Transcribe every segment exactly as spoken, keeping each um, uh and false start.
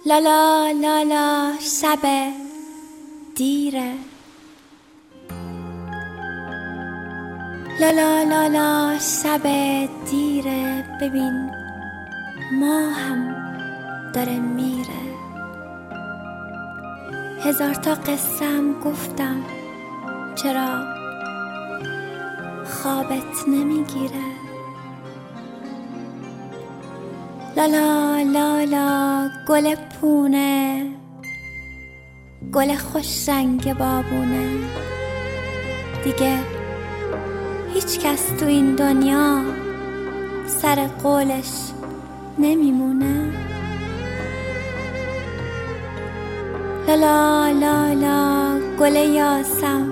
لالا لالا شب دیره، لالا لالا شب دیره، ببین ما هم داره میره. هزار تا قصم گفتم چرا خوابت نمیگیره. لالا لالا گل پونه، گل خوش رنگ بابونه، دیگه هیچ کس تو این دنیا سر قولش نمیمونه. لالا لالا گل یاسم،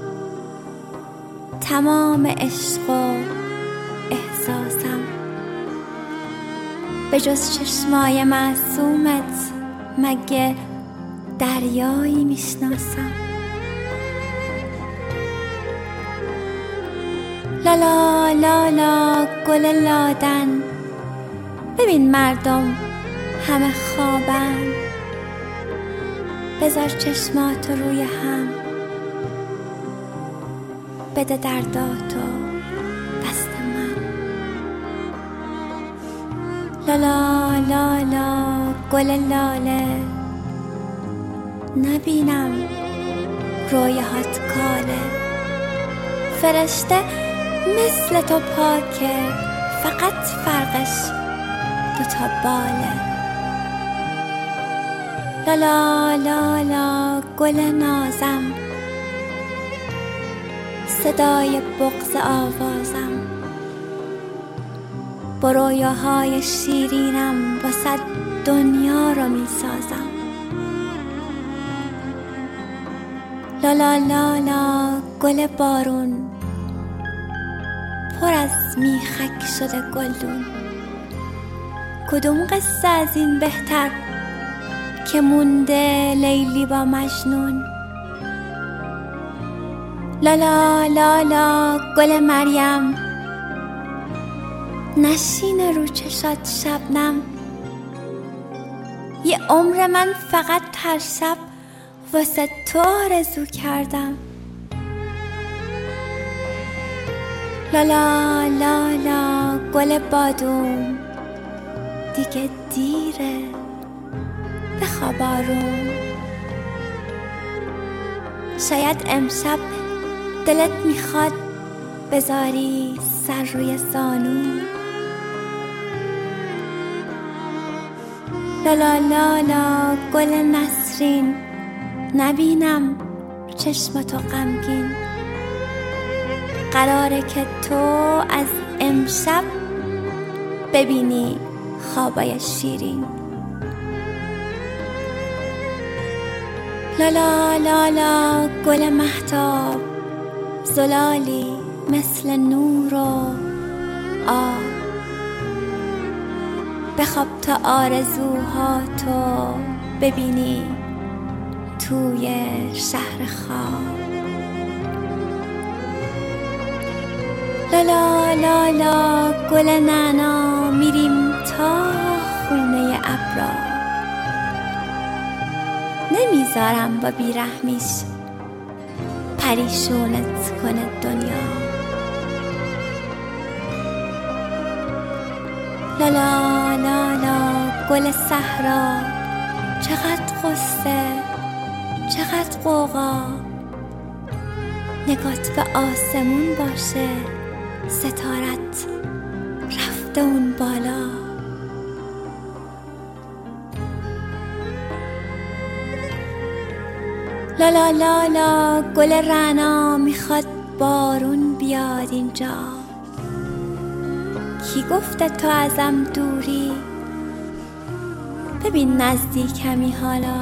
تمام عشق و احساسم، به جز چشمای معصومت مگه دریایی میشناسم. لالا لالا گل لادن، ببین مردم همه خوابن، بذار چشماتو روی هم، بده درداتو دست من. لالا لالا گل لاله، نبینم رویهات کاله، فرشته مثل تو پاکه، فقط فرقش دوتا باله. لالا لالا گل نازم، صدای بغض آوازم، با رویاهای شیرینم واسه دنیا رو میسازم. لالا لالا گل بارون، پر از میخک شده گلدون، کدوم قصه از این بهتر که مونده لیلی با مجنون. لالا لالا گل مریم، نشینه رو چشات شبنم، یه عمر من فقط هر شب واسه تو آرزو کردم. لالا لالا گل بادوم، دیگه دیره بخواب آروم، شاید امشب دلت میخواد بذاری سر روی زانو. لالا لالا گل نسرین، نبینم چشمتو غمگین، قراره که تو از امشب ببینی خوابای شیرین. لالا لالا گل مهتاب، زلالی مثل نور و آب، بخواب تا آرزوهاتو ببینی توی شهر خواب. لالا لالا گل نعنا، میریم تا خونه ابرا، نمیذارم با بیرحمیش پریشونت کنه دنیا. لالا لالا گل صحرا، چقدر قصه چقدر غوغا، نگات به آسمون باشه، ستارت رفته اون بالا. لالا لالا گل رعنا، میخواد بارون بیاد اینجا، کی گفته تو ازم دوری، ببین نزدیکمی حالا.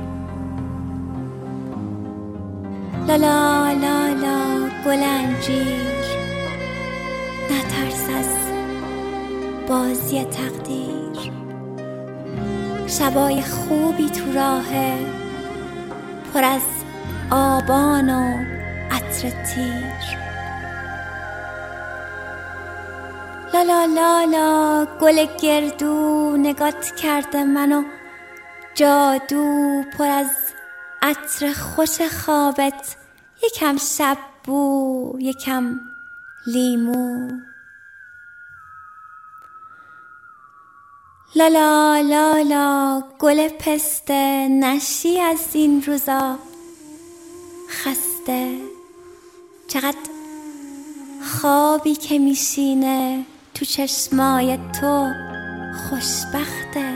لالا لالا گل انجیر، نترس از بازی تقدیر، شبای خوبی تو راهه، پر از آبان و عطر تیر. لالا لالا گل گردو نگات کرده منو جادو پر از عطر خوش خوابت، یکم شب بو یکم لیمو. لالا لالا گل پسته، نشی از این روزا خسته. چقدر خوابی که میشینه تو چشمای تو خوشبخته.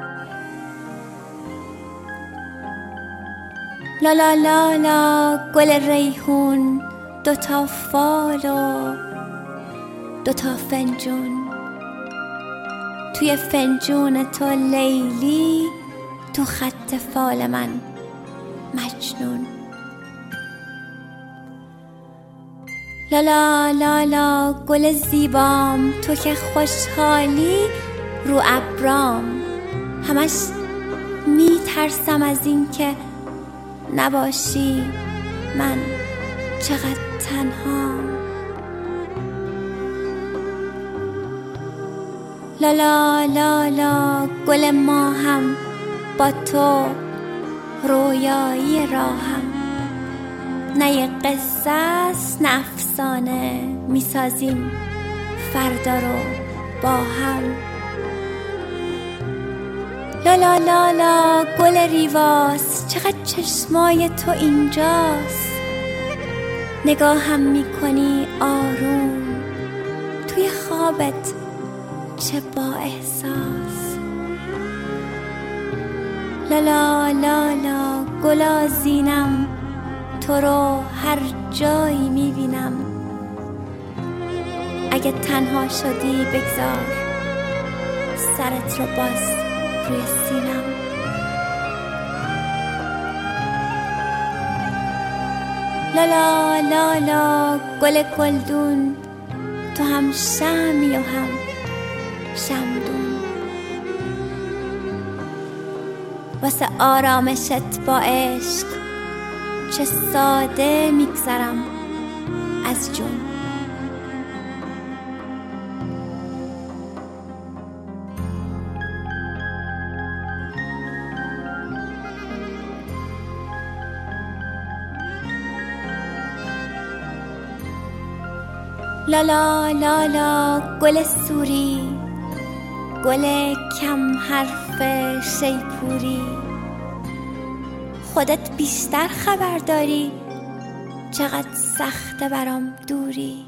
لالا لالا گل ریحون، دوتا فال و دوتا فنجون. توی فنجون تو لیلی، تو خط فال من مجنون. لالا لالا گل زیبام، تو که خوشحالی رو ابرام. همش میترسم از این که نباشی، من چقدر تنهام. لالا لالا گل ماهم، با تو رویایی راهم. نه یه قصه است نه افسانه، میسازیم فردا رو با هم. لالا لالا گل ریواست، چقدر چشمای تو اینجاست. نگاهم میکنی آروم، توی خوابت چه با احساس. لالا لالا گل آذینم، تو رو هر جایی میبینم. اگه تنها شدی بگذار سرت رو باز روی سینم. لالا لالا گل گلدون، تو هم شمعی و هم شمدون. واسه آرامشت با عشق چه ساده میگذرم از جون. لالا لالا گل سوری، گل کم حرف شیپوری. خودت بیشتر خبر داری چقدر سخته برام دوری.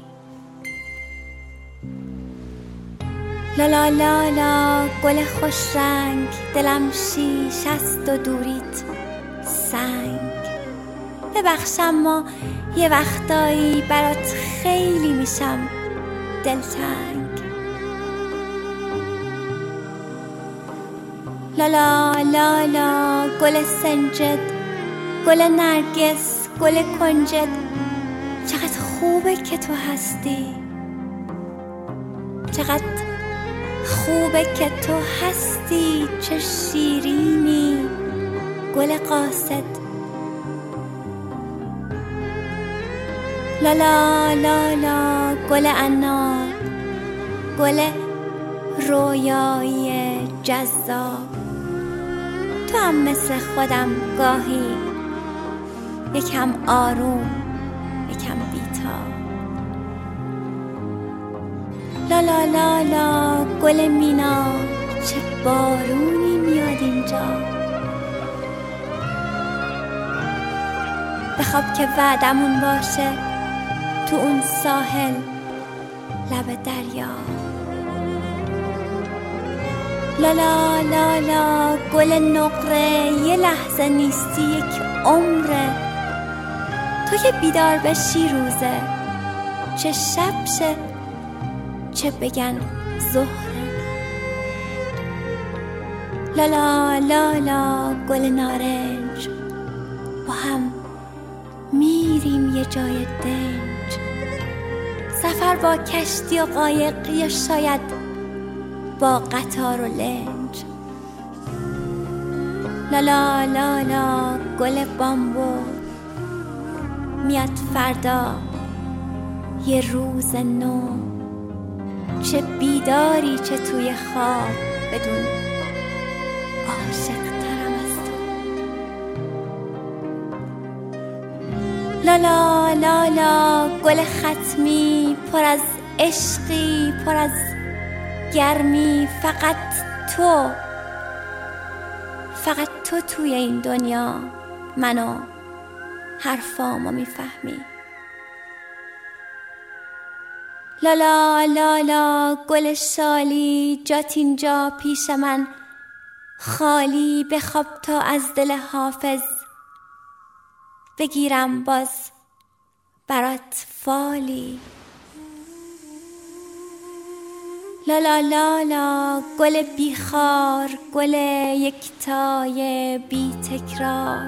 لالا لالا گل خوش رنگ، دلم شیش است و دوریت سنگ. ببخش اما یه وقتایی برات خیلی میشم دلتنگ. لالا لالا گل سنجد، گل نرگس، گل کنجد. چقدر خوبه که تو هستی، چقدر خوبه که تو هستی. چه شیرینی گل قاصد. لالا لالا گل عناب، گل رویایی جذاب. تو هم مثل خودم گاهی یکم آروم یکم بی‌تاب. لالا لالا گل مینا، چه بارونی میاد اینجا. بخواب که وعدمون باشه تو اون ساحل لب دریا. لالا لالا گل نقره، یه لحظه نیستی یک عمره. تو که بیدار بشی روزه، چه شب شه چه بگن ظهره. لالا لالا گل نارنج، با هم میریم یه جای دنج. سفر با کشتی و قایق یا شاید با قطار و لنج. لالا لالا گل بامبو، میاد فردا یه روز نو. چه بیداری چه توی خواب، بدون عاشق ترم از لالا لالا گل ختمی پر از عشقی پر از گرمی، فقط تو فقط تو توی این دنیا منو حرفامو میفهمی. لالا لالا گل شالی جات اینجا پیش من خالی، بخواب تا از دل حافظ بگیرم باز برات فالی. لالا لالا گل بیخار گل یکتای بی تکرار،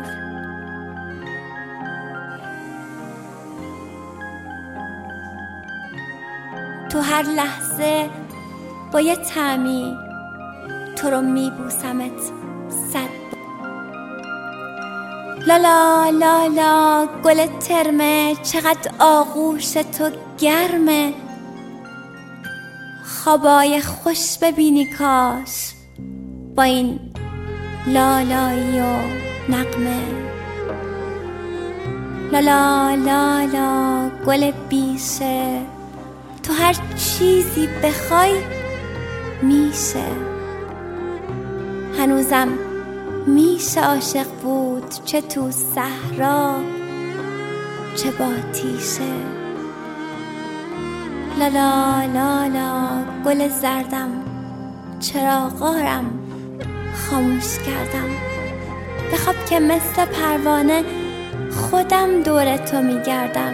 تو هر لحظه با یه طعمی تو رو میبوسمت صد. لالا لالا گل ترمه چقدر آغوش تو گرمه، خوابای خوش ببینی کاش با این لالایی و نغمه. لالا لالا گل بیشه تو هر چیزی بخوای میشه، هنوزم میشه عاشق بود چه تو صحرا چه با تیشه. لالا لالا گل زردم چراغارم خاموش کردم، بخواب که مثل پروانه خودم دور تو میگردم.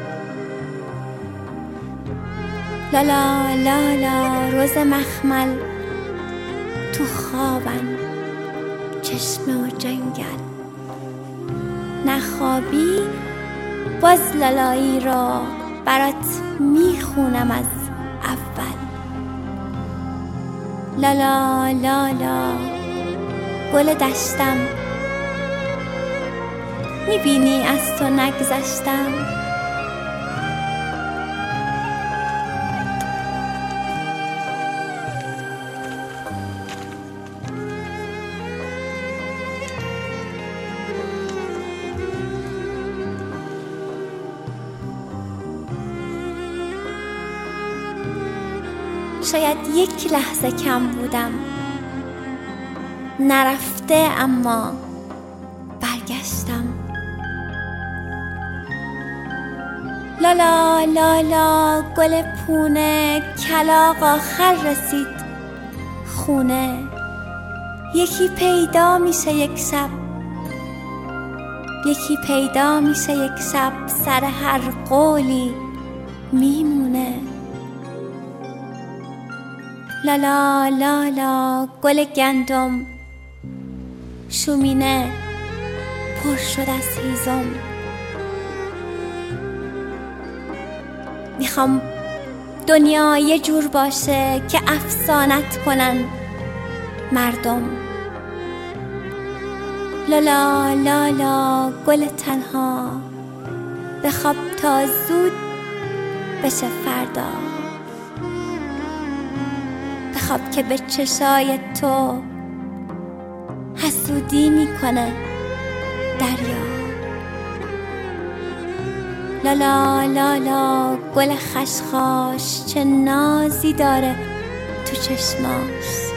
لالا لالا روز مخمل تو خوابن چشمه و جنگل، نخوابی باز لالایی را برات میخونم از اول. لالا لالا گل دشتم میبینی از تو نگذشتم. شاید یک لحظه کم بودم نرفته اما برگشتم. لالا لالا گل پونه کلاغ آخر رسید خونه، یکی پیدا میشه یک شب یکی پیدا میشه یک شب سر هر قولی میمونه. لالا لالا گل گندم شومینه پر شد از هیزم، میخوام دنیا یه جور باشه که افسانت کنن مردم. لالا لالا گل تنها بخواب تا زود بشه فردا، بخواب که به چشای تو حسودی میکنه دریا. لالا لالا گل خشخاش چه نازی داره تو چشماش،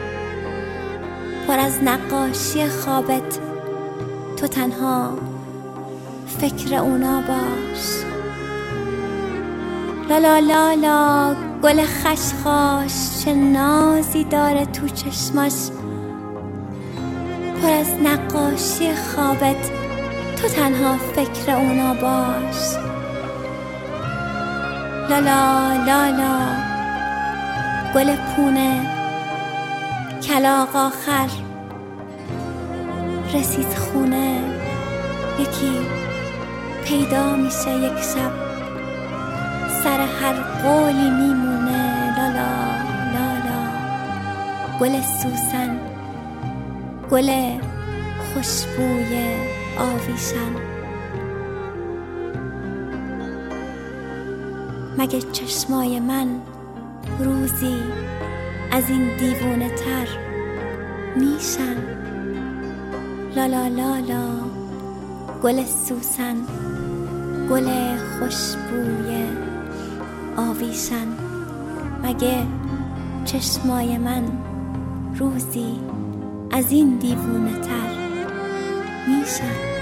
پر از نقاشی خوابت تو تنها فکر اونا باش. لالا لالا گل خشخاش چه نازی داره تو چشماش، پر از نقاشی خوابت تو تنها فکر اونا باش. لالا لالا گل پونه کلاغ آخر رسید خونه، یکی پیدا میشه یک شب سر هر قولی میمونه. لالا لالا گل سوسن گل خوشبوی آویشن، مگه چشمای من روزی از این دیوونه تر میشن؟ لالا لالا گل سوسن گل خوشبوی آویشن. مگه چشمای من روزی از این دیوونه تر میشن؟